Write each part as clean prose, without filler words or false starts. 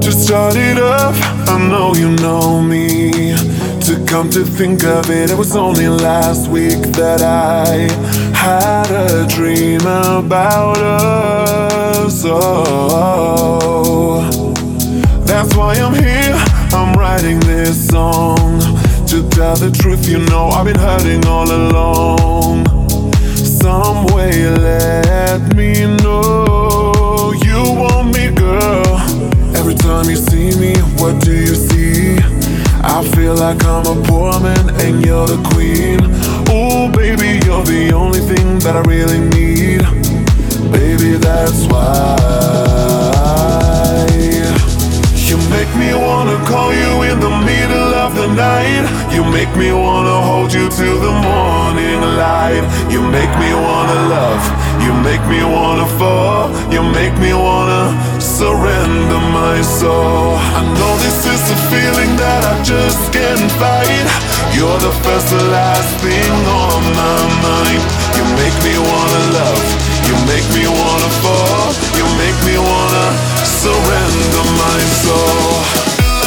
Just started up, I know you know me. To come to think of it, it was only last week that I had a dream about us. Oh, that's why I'm here, I'm writing this song. To tell the truth, you know I've been hurting all along. Some way let me know you want me, girl. Every time you see me, what do you see? I feel like I'm a poor man and you're the queen. Oh baby, you're the only thing that I really need. Baby, that's why you make me wanna call you in the middle of the night. You make me wanna hold you till the morning light. You make me wanna love. You make me wanna fall. You make me wanna surrender my soul. I know this is a feeling that I just can't fight. You're the first and last thing on my mind. You make me wanna love. You make me wanna fall. You make me wanna surrender my soul.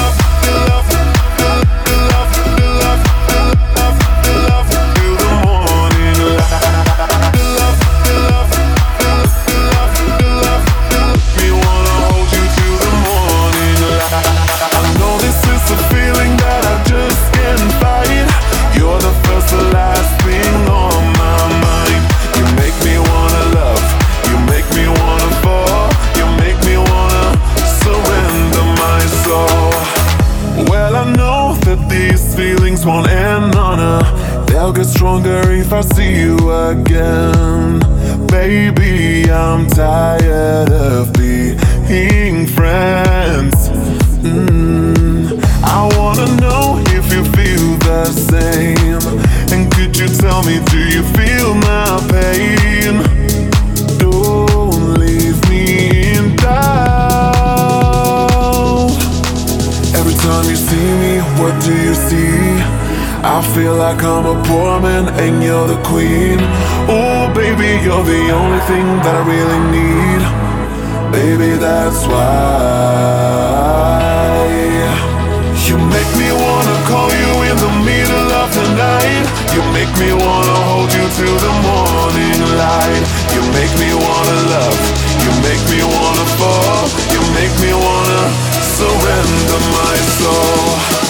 Feelings won't end on they'll get stronger if I see you again. Baby, I'm tired of being friends. I wanna know if you feel the same. And could you tell me, do you feel my pain? Don't leave me in doubt. Every time you see me, what do you see? I feel like I'm a poor man and you're the queen. Oh baby, you're the only thing that I really need. Baby, that's why you make me wanna call you in the middle of the night. You make me wanna hold you till the morning light. You make me wanna love. You make me wanna fall. You make me wanna surrender my soul.